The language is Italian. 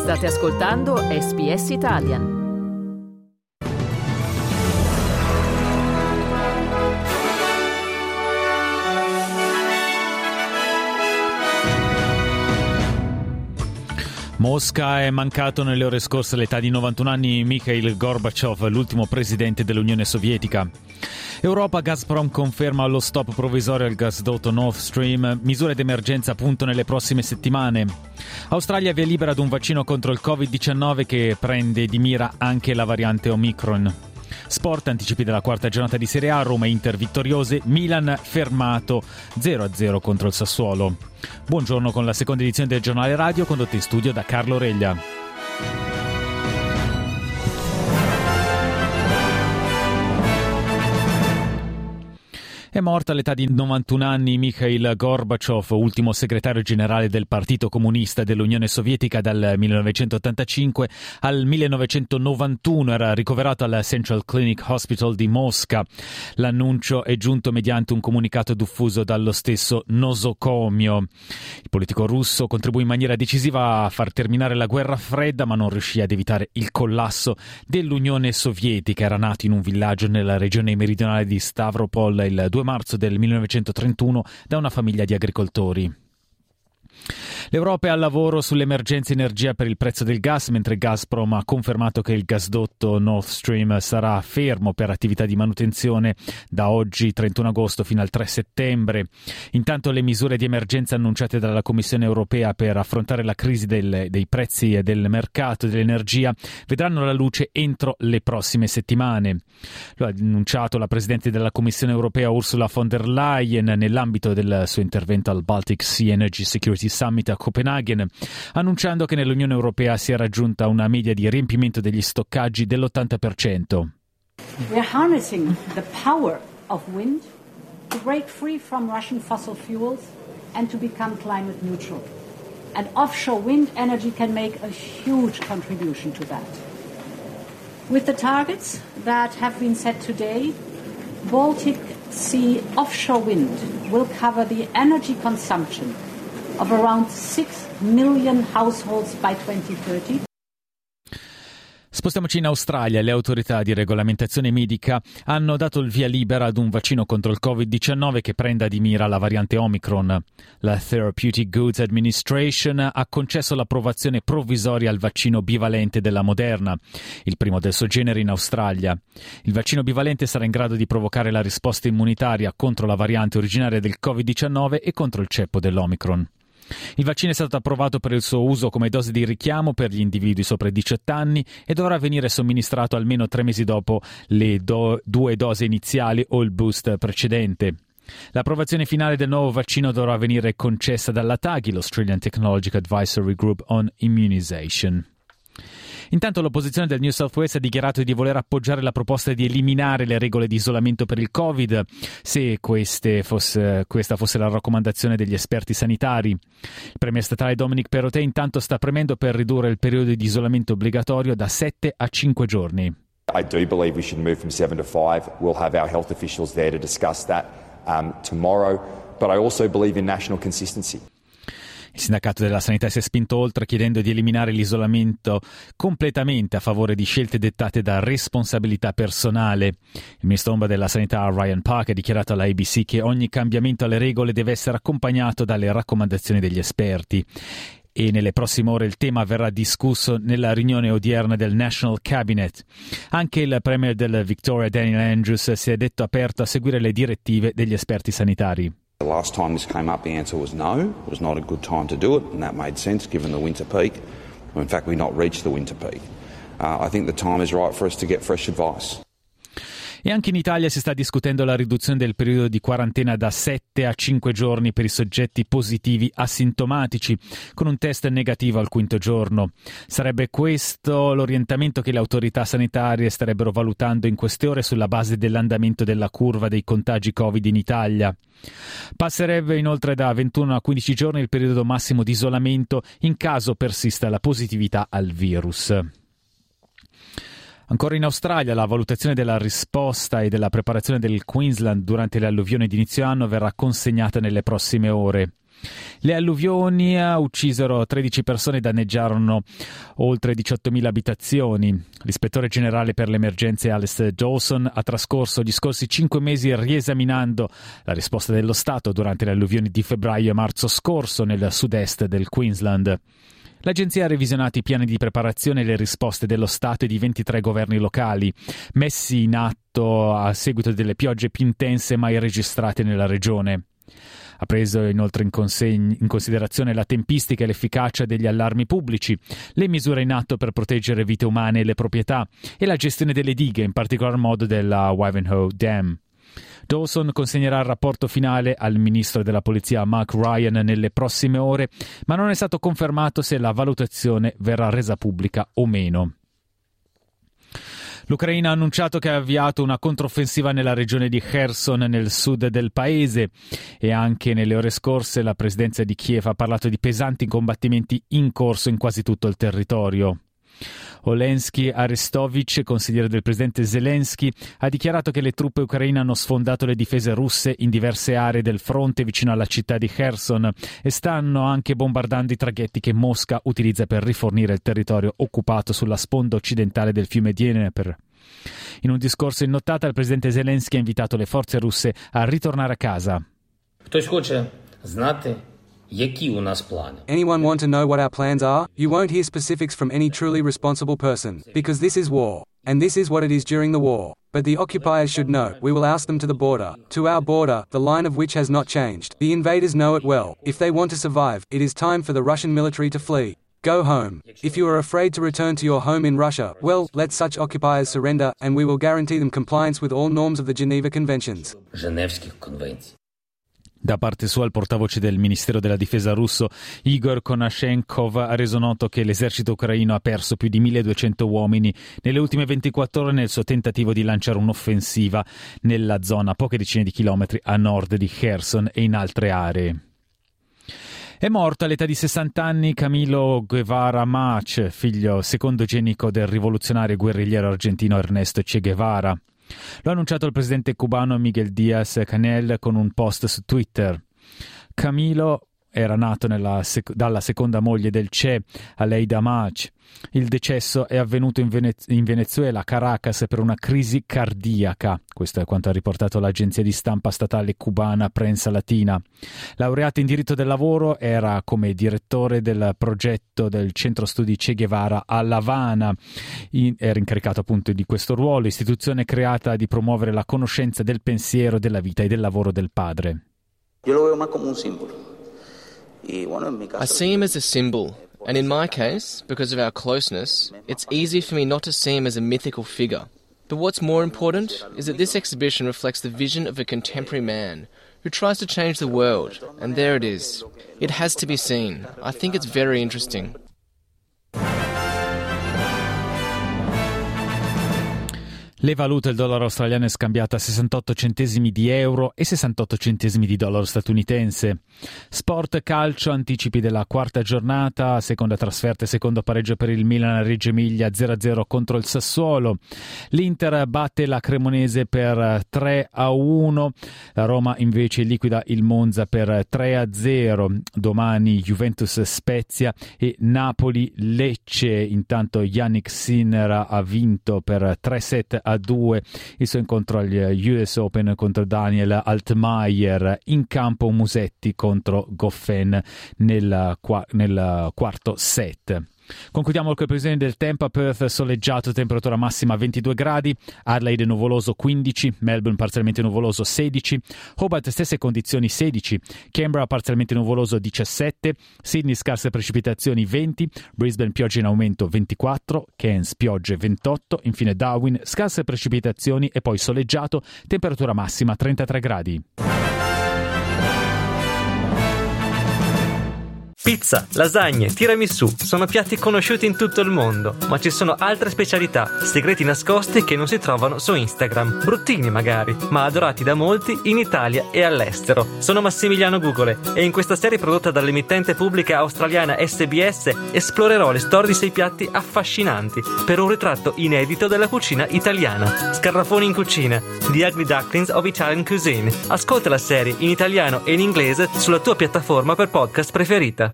State ascoltando SBS Italian. Mosca è mancato nelle ore scorse all'età di 91 anni Mikhail Gorbachev, l'ultimo presidente dell'Unione Sovietica. Europa, Gazprom conferma lo stop provvisorio al gasdotto Nord Stream, misure d'emergenza appunto nelle prossime settimane. Australia via libera ad un vaccino contro il Covid-19 che prende di mira anche la variante Omicron. Sport, anticipi della quarta giornata di Serie A, Roma e Inter vittoriose, Milan fermato 0-0 contro il Sassuolo. Buongiorno con la seconda edizione del giornale radio condotta in studio da Carlo Reglia. È morto all'età di 91 anni Mikhail Gorbachev, ultimo segretario generale del Partito Comunista dell'Unione Sovietica dal 1985 al 1991. Era ricoverato al Central Clinic Hospital di Mosca. L'annuncio è giunto mediante un comunicato diffuso dallo stesso nosocomio. Il politico russo contribuì in maniera decisiva a far terminare la guerra fredda, ma non riuscì ad evitare il collasso dell'Unione Sovietica. Era nato in un villaggio nella regione meridionale di Stavropol il 2 marzo del 1931 da una famiglia di agricoltori. L'Europa è al lavoro sull'emergenza energia per il prezzo del gas, mentre Gazprom ha confermato che il gasdotto Nord Stream sarà fermo per attività di manutenzione da oggi 31 agosto fino al 3 settembre. Intanto le misure di emergenza annunciate dalla Commissione europea per affrontare la crisi dei prezzi e del mercato dell'energia vedranno la luce entro le prossime settimane. Lo ha annunciato la Presidente della Commissione europea Ursula von der Leyen nell'ambito del suo intervento al Baltic Sea Energy Security Summit a Copenaghen, annunciando che nell'Unione Europea si è raggiunta una media di riempimento degli stoccaggi dell'80%. We are harnessing the power of wind to break free from Russian fossil fuels and to become climate neutral. And offshore wind energy can make a huge contribution to that. With the targets that have been set today, Baltic Sea offshore wind will cover the energy consumption of around 6 million households by 2030. Spostiamoci in Australia. Le autorità di regolamentazione medica hanno dato il via libera ad un vaccino contro il Covid-19 che prenda di mira la variante Omicron. La Therapeutic Goods Administration ha concesso l'approvazione provvisoria al vaccino bivalente della Moderna, il primo del suo genere in Australia. Il vaccino bivalente sarà in grado di provocare la risposta immunitaria contro la variante originaria del Covid-19 e contro il ceppo dell'Omicron. Il vaccino è stato approvato per il suo uso come dose di richiamo per gli individui sopra i 18 anni e dovrà venire somministrato almeno 3 mesi dopo le 2 dosi iniziali o il boost precedente. L'approvazione finale del nuovo vaccino dovrà venire concessa dalla TAGI, l'Australian Technologic Advisory Group on Immunization. Intanto l'opposizione del New South Wales ha dichiarato di voler appoggiare la proposta di eliminare le regole di isolamento per il Covid, se questa fosse la raccomandazione degli esperti sanitari. Il premier statale Dominic Perrottet intanto sta premendo per ridurre il periodo di isolamento obbligatorio da 7 a 5 giorni. I do believe we should move from 7 to 5. We'll have our health officials there to discuss that tomorrow, but I also believe in national consistency. Il sindacato della sanità si è spinto oltre chiedendo di eliminare l'isolamento completamente a favore di scelte dettate da responsabilità personale. Il ministro ombra della sanità Ryan Park ha dichiarato alla ABC che ogni cambiamento alle regole deve essere accompagnato dalle raccomandazioni degli esperti. E nelle prossime ore il tema verrà discusso nella riunione odierna del National Cabinet. Anche il premier del Victoria Daniel Andrews si è detto aperto a seguire le direttive degli esperti sanitari. The last time this came up, the answer was no. It was not a good time to do it, and that made sense given the winter peak. In fact, we've not reached the winter peak. I think the time is right for us to get fresh advice. E anche in Italia si sta discutendo la riduzione del periodo di quarantena da 7 a 5 giorni per i soggetti positivi asintomatici, con un test negativo al quinto giorno. Sarebbe questo l'orientamento che le autorità sanitarie starebbero valutando in queste ore sulla base dell'andamento della curva dei contagi Covid in Italia. Passerebbe inoltre da 21 a 15 giorni il periodo massimo di isolamento in caso persista la positività al virus. Ancora in Australia, la valutazione della risposta e della preparazione del Queensland durante le alluvioni di inizio anno verrà consegnata nelle prossime ore. Le alluvioni uccisero 13 persone e danneggiarono oltre 18.000 abitazioni. L'ispettore generale per le emergenze Alistair Dawson ha trascorso gli scorsi 5 mesi riesaminando la risposta dello Stato durante le alluvioni di febbraio e marzo scorso nel sud-est del Queensland. L'agenzia ha revisionato i piani di preparazione e le risposte dello Stato e di 23 governi locali, messi in atto a seguito delle piogge più intense mai registrate nella regione. Ha preso inoltre in considerazione la tempistica e l'efficacia degli allarmi pubblici, le misure in atto per proteggere vite umane e le proprietà e la gestione delle dighe, in particolar modo della Wivenhoe Dam. Dawson consegnerà il rapporto finale al ministro della polizia Mark Ryan nelle prossime ore, ma non è stato confermato se la valutazione verrà resa pubblica o meno. L'Ucraina ha annunciato che ha avviato una controffensiva nella regione di Kherson nel sud del paese e anche nelle ore scorse la presidenza di Kiev ha parlato di pesanti combattimenti in corso in quasi tutto il territorio. Olensky Arestovich, consigliere del presidente Zelensky, ha dichiarato che le truppe ucraine hanno sfondato le difese russe in diverse aree del fronte vicino alla città di Kherson e stanno anche bombardando i traghetti che Mosca utilizza per rifornire il territorio occupato sulla sponda occidentale del fiume Dnieper. In un discorso in nottata, il presidente Zelensky ha invitato le forze russe a ritornare a casa. Хтось хоче знати, які у нас плани? Anyone want to know what our plans are? You won't hear specifics from any truly responsible person, because this is war. And this is what it is during the war. But the occupiers should know, we will oust them to the border, to our border, the line of which has not changed. The invaders know it well. If they want to survive, it is time for the Russian military to flee. Go home. If you are afraid to return to your home in Russia, well, let such occupiers surrender, and we will guarantee them compliance with all norms of the Geneva Conventions. Женевських конвенцій. Da parte sua, il portavoce del Ministero della Difesa russo, Igor Konashenkov, ha reso noto che l'esercito ucraino ha perso più di 1.200 uomini nelle ultime 24 ore nel suo tentativo di lanciare un'offensiva nella zona a poche decine di chilometri a nord di Kherson e in altre aree. È morto all'età di 60 anni Camilo Guevara Mach, figlio secondogenito del rivoluzionario guerrigliero argentino Ernesto Che Guevara. Lo ha annunciato il presidente cubano Miguel Díaz-Canel con un post su Twitter. Camilo era nato dalla seconda moglie del Che, Aleida Mach. Il decesso è avvenuto in Venezuela, a Caracas, per una crisi cardiaca. Questo è quanto ha riportato l'agenzia di stampa statale cubana Prensa Latina. Laureato in diritto del lavoro, era come direttore del progetto del centro studi Che Guevara a La Habana. Era incaricato appunto di questo ruolo, istituzione creata di promuovere la conoscenza del pensiero, della vita e del lavoro del padre. Yo lo veo más como un símbolo. I see him as a symbol, and in my case, because of our closeness, it's easy for me not to see him as a mythical figure. But what's more important is that this exhibition reflects the vision of a contemporary man who tries to change the world, and there it is. It has to be seen. I think it's very interesting. Le valute, il dollaro australiano è scambiato a 68 centesimi di euro e 68 centesimi di dollaro statunitense. Sport calcio, anticipi della quarta giornata, seconda trasferta e secondo pareggio per il Milan a Reggio Emilia 0-0 contro il Sassuolo. L'Inter batte la Cremonese per 3-1, la Roma invece liquida il Monza per 3-0. Domani Juventus Spezia e Napoli Lecce. Intanto Yannick Sinner ha vinto per 3-2 il suo incontro agli US Open contro Daniel Altmaier. In campo Musetti contro Goffin nel quarto set. Concludiamo con le previsioni del tempo. A Perth soleggiato, temperatura massima 22 gradi, Adelaide nuvoloso 15, Melbourne parzialmente nuvoloso 16, Hobart stesse condizioni 16, Canberra parzialmente nuvoloso 17, Sydney scarse precipitazioni 20, Brisbane piogge in aumento 24, Cairns piogge 28, infine Darwin scarse precipitazioni e poi soleggiato, temperatura massima 33 gradi. Pizza, lasagne, tiramisù sono piatti conosciuti in tutto il mondo, ma ci sono altre specialità, segreti nascosti che non si trovano su Instagram. Bruttini magari, ma adorati da molti in Italia e all'estero. Sono Massimiliano Gugole e in questa serie prodotta dall'emittente pubblica australiana SBS esplorerò le storie di 6 piatti affascinanti per un ritratto inedito della cucina italiana. Scarrafoni in cucina, The Ugly Ducklings of Italian Cuisine. Ascolta la serie in italiano e in inglese sulla tua piattaforma per podcast preferita.